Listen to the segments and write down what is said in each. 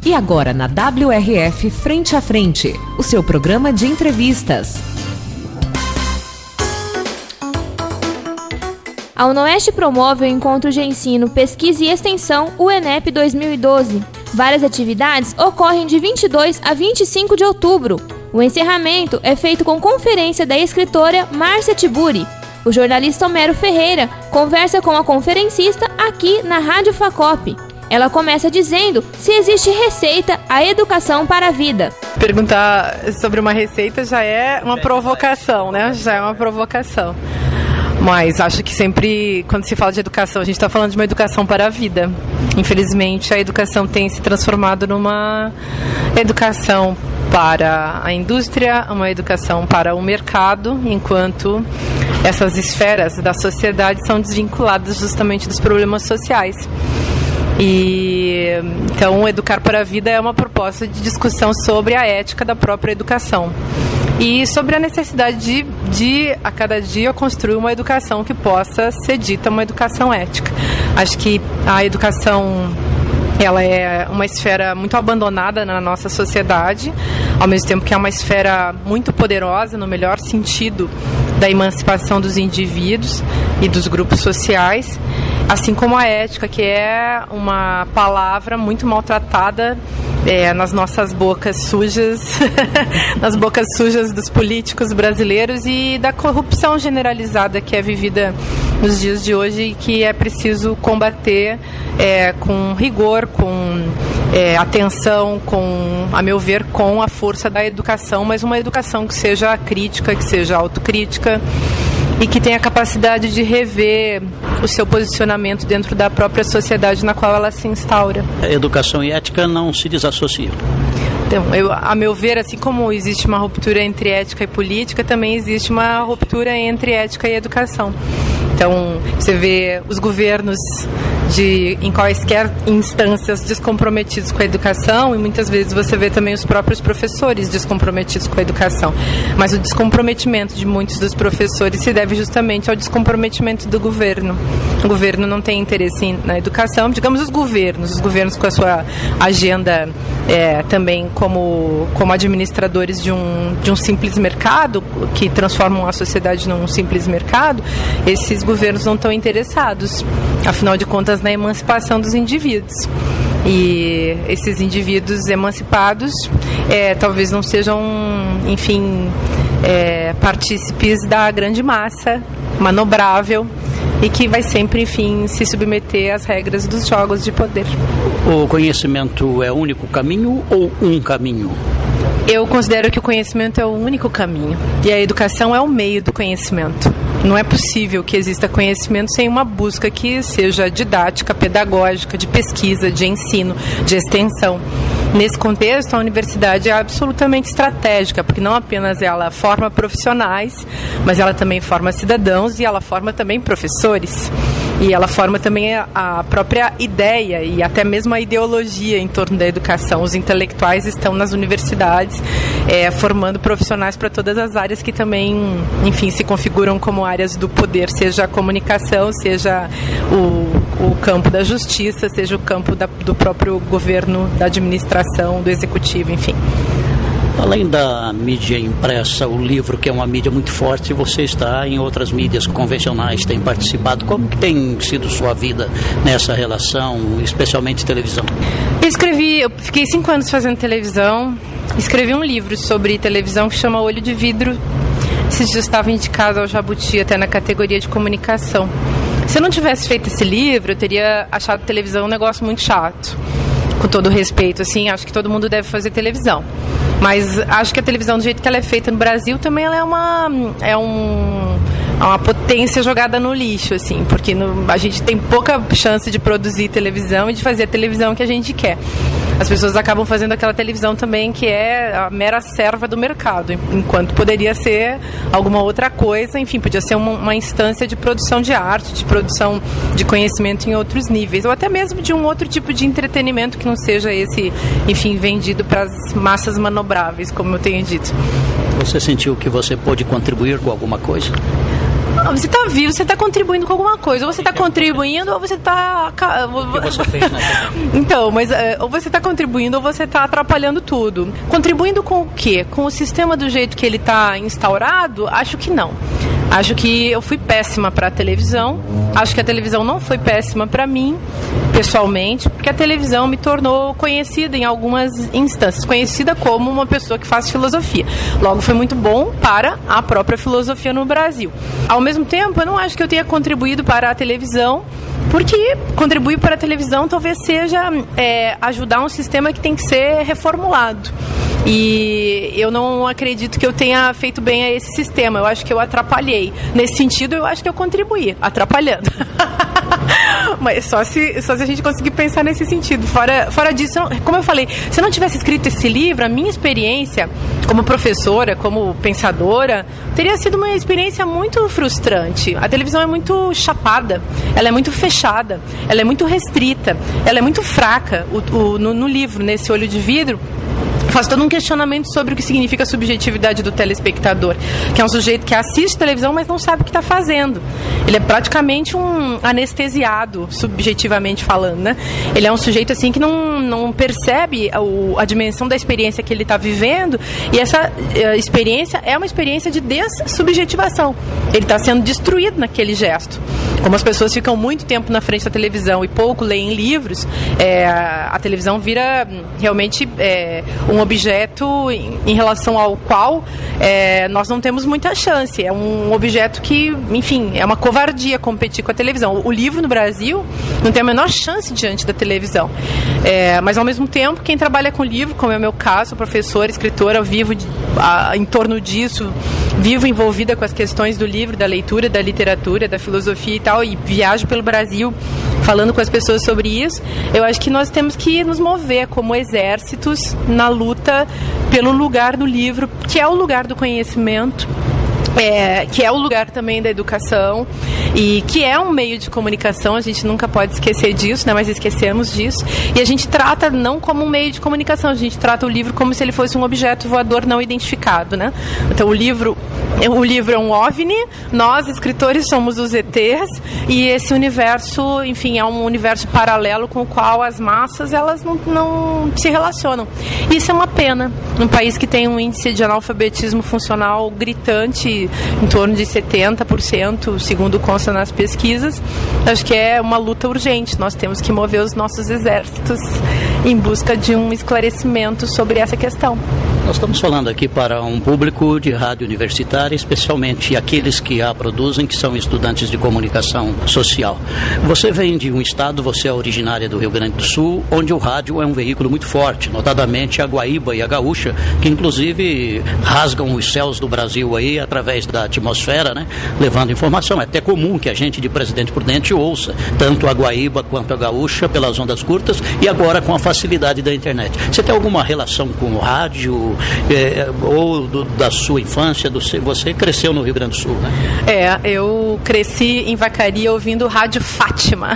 E agora na WRF Frente a Frente, o seu programa de entrevistas. A UnoOeste promove o Encontro de Ensino, Pesquisa e Extensão UENEP 2012. Várias atividades ocorrem de 22 a 25 de outubro. O encerramento é feito com conferência da escritora Márcia Tiburi. O jornalista Homero Ferreira conversa com a conferencista aqui na Rádio Facop. Ela começa dizendo se existe receita à educação para a vida. Perguntar sobre uma receita já é uma provocação, né? Já é uma provocação. Mas acho que sempre, quando se fala de educação, a gente está falando de uma educação para a vida. Infelizmente, a educação tem se transformado numa educação para a indústria, uma educação para o mercado, enquanto essas esferas da sociedade são desvinculadas justamente dos problemas sociais. Então, Educar para a Vida é uma proposta de discussão sobre a ética da própria educação e sobre a necessidade de a cada dia, construir uma educação que possa ser dita uma educação ética. Acho que a educação, ela é uma esfera muito abandonada na nossa sociedade, ao mesmo tempo que é uma esfera muito poderosa, no melhor sentido da emancipação dos indivíduos e dos grupos sociais, assim como a ética, que é uma palavra muito maltratada nas nossas bocas sujas, nas bocas sujas dos políticos brasileiros e da corrupção generalizada que é vivida nos dias de hoje e que é preciso combater com rigor, com atenção, a meu ver, com a força da educação, mas uma educação que seja crítica, que seja autocrítica e que tenha a capacidade de rever o seu posicionamento dentro da própria sociedade na qual ela se instaura. Educação e ética não se desassociam. Então, a meu ver, assim como existe uma ruptura entre ética e política, também existe uma ruptura entre ética e educação. Então, você vê os governos em quaisquer instâncias descomprometidos com a educação e muitas vezes você vê também os próprios professores descomprometidos com a educação. Mas o descomprometimento de muitos dos professores se deve justamente ao descomprometimento do governo. O governo não tem interesse na educação, digamos os governos com a sua agenda também como administradores de um simples mercado, que transformam a sociedade num simples mercado, esses governos não estão interessados, afinal de contas, na emancipação dos indivíduos. E esses indivíduos emancipados talvez não sejam, enfim, partícipes da grande massa manobrável e que vai sempre, enfim, se submeter às regras dos jogos de poder. O conhecimento é o único caminho ou um caminho? Eu considero que o conhecimento é o único caminho e a educação é o meio do conhecimento. Não é possível que exista conhecimento sem uma busca que seja didática, pedagógica, de pesquisa, de ensino, de extensão. Nesse contexto, a universidade é absolutamente estratégica, porque não apenas ela forma profissionais, mas ela também forma cidadãos e ela forma também professores. E ela forma também a própria ideia e até mesmo a ideologia em torno da educação. Os intelectuais estão nas universidades formando profissionais para todas as áreas que também, enfim, se configuram como áreas do poder, seja a comunicação, seja o campo da justiça, seja o campo do próprio governo, da administração, do executivo, enfim. Além da mídia impressa, o livro, que é uma mídia muito forte, você está em outras mídias convencionais, tem participado. Como que tem sido sua vida nessa relação, especialmente televisão? Eu fiquei 5 anos fazendo televisão, escrevi um livro sobre televisão que chama Olho de Vidro. Esses dias estava indicado ao Jabuti, até na categoria de comunicação. Se eu não tivesse feito esse livro, eu teria achado televisão um negócio muito chato. Com todo respeito, assim, acho que todo mundo deve fazer televisão. Mas acho que a televisão, do jeito que ela é feita no Brasil, também ela é uma potência jogada no lixo, assim, porque a gente tem pouca chance de produzir televisão e de fazer a televisão que a gente quer. As pessoas acabam fazendo aquela televisão também que é a mera serva do mercado, enquanto poderia ser alguma outra coisa, enfim, podia ser uma instância de produção de arte, de produção de conhecimento em outros níveis, ou até mesmo de um outro tipo de entretenimento que não seja esse, enfim, vendido para as massas manobráveis, como eu tenho dito. Você sentiu que você pôde contribuir com alguma coisa? Você está vivo, você está contribuindo com alguma coisa. Ou você está contribuindo, ou você está... O que você fez, né? Então, mas ou você está contribuindo ou você está atrapalhando tudo. Contribuindo com o quê? Com o sistema do jeito que ele está instaurado? Acho que não. Acho que eu fui péssima para a televisão. Acho que a televisão não foi péssima para mim, pessoalmente, porque a televisão me tornou conhecida em algumas instâncias, conhecida como uma pessoa que faz filosofia. Logo, foi muito bom para a própria filosofia no Brasil. Ao mesmo tempo, eu não acho que eu tenha contribuído para a televisão, porque contribuir para a televisão talvez seja ajudar um sistema que tem que ser reformulado. E eu não acredito que eu tenha feito bem a esse sistema. Eu acho que eu atrapalhei. Nesse sentido, eu acho que eu contribuí, atrapalhando. Mas só se a gente conseguir pensar nesse sentido. Fora disso, como eu falei, se eu não tivesse escrito esse livro, a minha experiência como professora, como pensadora, teria sido uma experiência muito frustrante. A televisão é muito chapada, ela é muito fechada, ela é muito restrita, ela é muito fraca. No livro, nesse Olho de Vidro, faço todo um questionamento sobre o que significa a subjetividade do telespectador, que é um sujeito que assiste televisão, mas não sabe o que está fazendo. Ele é praticamente um anestesiado, subjetivamente falando, né? Ele é um sujeito assim que não percebe a dimensão da experiência que ele está vivendo, e essa experiência é uma experiência de dessubjetivação. Ele está sendo destruído naquele gesto. Como as pessoas ficam muito tempo na frente da televisão e pouco leem livros, a televisão vira realmente um objeto em relação ao qual nós não temos muita chance. É um objeto que, enfim, é uma covardia competir com a televisão. O livro no Brasil não tem a menor chance diante da televisão. Mas, ao mesmo tempo, quem trabalha com livro, como é o meu caso, professora, escritora, vivo em torno disso, vivo envolvida com as questões do livro, da leitura, da literatura, da filosofia e tal, e viajo pelo Brasil falando com as pessoas sobre isso. Eu acho que nós temos que nos mover como exércitos na luta pelo lugar do livro, que é o lugar do conhecimento, que é o lugar também da educação, e que é um meio de comunicação. A gente nunca pode esquecer disso, né? Mas esquecemos disso, e a gente trata não como um meio de comunicação, a gente trata o livro como se ele fosse um objeto voador não identificado, né? Então o livro é um OVNI, nós escritores somos os ETs, e esse universo, enfim, é um universo paralelo com o qual as massas, elas não se relacionam. Isso é uma pena num país que tem um índice de analfabetismo funcional gritante, em torno de 70%, segundo consta nas pesquisas. Acho que é uma luta urgente. Nós temos que mover os nossos exércitos em busca de um esclarecimento sobre essa questão. Nós estamos falando aqui para um público de rádio universitária, especialmente aqueles que a produzem, que são estudantes de comunicação social. Você vem de um estado, você é originária do Rio Grande do Sul, onde o rádio é um veículo muito forte, notadamente a Guaíba e a Gaúcha, que inclusive rasgam os céus do Brasil aí através da atmosfera, né, levando informação. É até comum que a gente de Presidente Prudente ouça tanto a Guaíba quanto a Gaúcha pelas ondas curtas, e agora com a facilidade da internet. Você tem alguma relação com o rádio, ou da sua infância? Você cresceu no Rio Grande do Sul, né? Eu cresci em Vacaria ouvindo Rádio Fátima.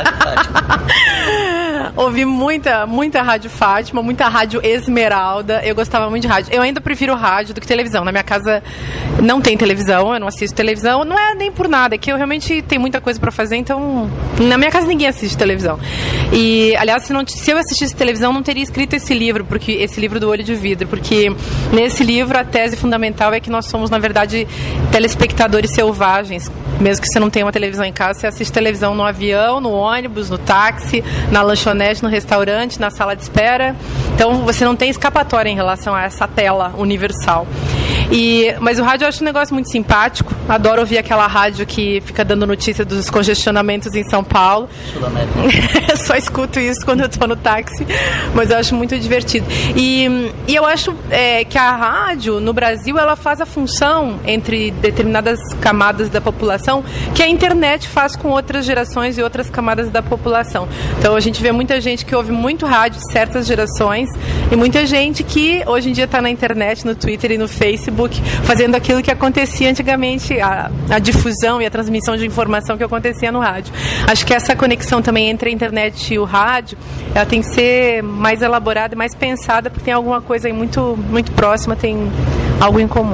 Ouvi muita Rádio Fátima, muita Rádio Esmeralda. Eu gostava muito de rádio. Eu ainda prefiro rádio do que televisão. Na minha casa não tem televisão, eu não assisto televisão. Não é nem por nada, é que eu realmente tenho muita coisa para fazer, então na minha casa ninguém assiste televisão. E, aliás, se eu assistisse televisão, não teria escrito esse livro do Olho de Vidro, porque nesse livro a tese fundamental é que nós somos, na verdade, telespectadores selvagens. Mesmo que você não tenha uma televisão em casa, você assiste televisão no avião, no ônibus, no táxi, na lanchonete, no restaurante, na sala de espera. Então você não tem escapatória em relação a essa tela universal. Mas o rádio eu acho um negócio muito simpático. Adoro ouvir aquela rádio que fica dando notícia dos congestionamentos em São Paulo. Só escuto isso quando eu estou no táxi, mas eu acho muito divertido. E eu acho que a rádio no Brasil, ela faz a função entre determinadas camadas da população que a internet faz com outras gerações e outras camadas da população. Então a gente vê muita gente que ouve muito rádio de certas gerações, e muita gente que hoje em dia está na internet, no Twitter e no Facebook, fazendo aquilo que acontecia antigamente, a difusão e a transmissão de informação que acontecia no rádio. Acho que essa conexão também entre a internet e o rádio, ela tem que ser mais elaborada e mais pensada, porque tem alguma coisa aí muito, muito próxima, tem algo em comum.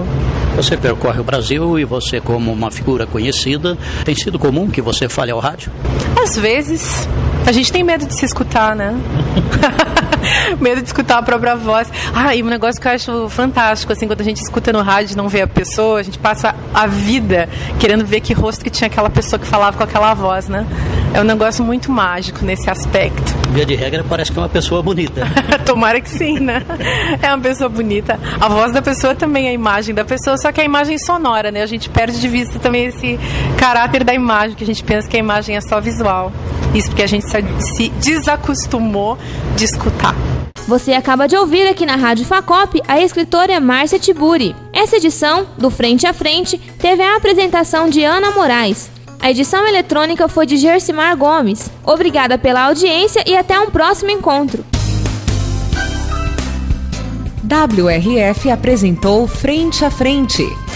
Você percorre o Brasil e você, como uma figura conhecida, tem sido comum que você fale ao rádio? Às vezes. A gente tem medo de se escutar, né? Medo de escutar a própria voz. E um negócio que eu acho fantástico, assim, quando a gente escuta no rádio e não vê a pessoa, a gente passa a vida querendo ver que rosto que tinha aquela pessoa que falava com aquela voz, né? É um negócio muito mágico nesse aspecto. Via de regra, parece que é uma pessoa bonita. Tomara que sim, né? É uma pessoa bonita. A voz da pessoa também é a imagem da pessoa, só que a imagem sonora, né? A gente perde de vista também esse caráter da imagem, que a gente pensa que a imagem é só visual. Isso porque a gente se desacostumou de escutar. Você acaba de ouvir aqui na Rádio Facop a escritora Márcia Tiburi. Essa edição, do Frente a Frente, teve a apresentação de Ana Moraes. A edição eletrônica foi de Gersimar Gomes. Obrigada pela audiência e até um próximo encontro. WRF apresentou Frente a Frente.